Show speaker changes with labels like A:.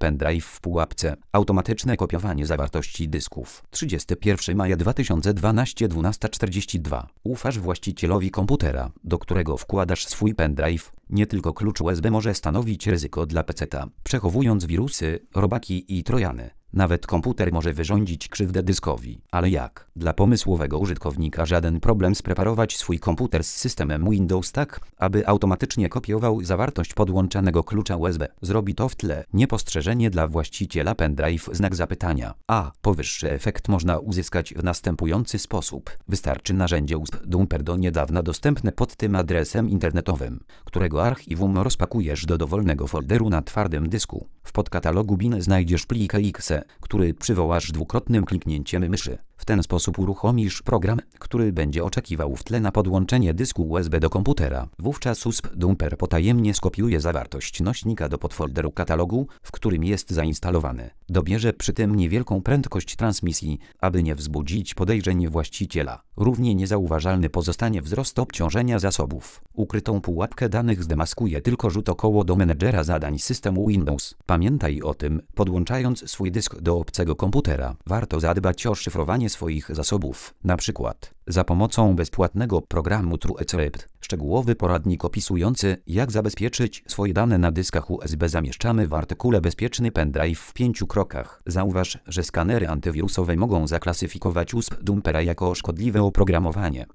A: pendrive w pułapce. Automatyczne kopiowanie zawartości dysków. 31 maja 2012 12:42. Ufasz właścicielowi komputera, do którego wkładasz swój pendrive. Nie tylko klucz USB może stanowić ryzyko dla peceta, przechowując wirusy, robaki i trojany. Nawet komputer może wyrządzić krzywdę dyskowi. Ale jak? Dla pomysłowego użytkownika żaden problem spreparować swój komputer z systemem Windows tak, aby automatycznie kopiował zawartość podłączanego klucza USB. Zrobi to w tle. Niepostrzeżenie dla właściciela pendrive znak zapytania. Powyższy efekt można uzyskać w następujący sposób. Wystarczy narzędzie USB Dumper do niedawna dostępne pod tym adresem internetowym, którego archiwum rozpakujesz do dowolnego folderu na twardym dysku. W podkatalogu bin znajdziesz plik exe, który przywołasz dwukrotnym kliknięciem myszy. W ten sposób uruchomisz program, który będzie oczekiwał w tle na podłączenie dysku USB do komputera. Wówczas USB Dumper potajemnie skopiuje zawartość nośnika do podfolderu katalogu, w którym jest zainstalowany. Dobierze przy tym niewielką prędkość transmisji, aby nie wzbudzić podejrzeń właściciela. Równie niezauważalny pozostanie wzrost obciążenia zasobów. Ukrytą pułapkę danych zdemaskuje tylko rzut około do menedżera zadań systemu Windows. Pamiętaj o tym, podłączając swój dysk do obcego komputera. Warto zadbać o szyfrowanie swoich zasobów, na przykład za pomocą bezpłatnego programu TrueCrypt. Szczegółowy poradnik opisujący, jak zabezpieczyć swoje dane na dyskach USB zamieszczamy w artykule Bezpieczny pendrive w 5 krokach. Zauważ, że skanery antywirusowe mogą zaklasyfikować USB Dumpera jako szkodliwe oprogramowanie.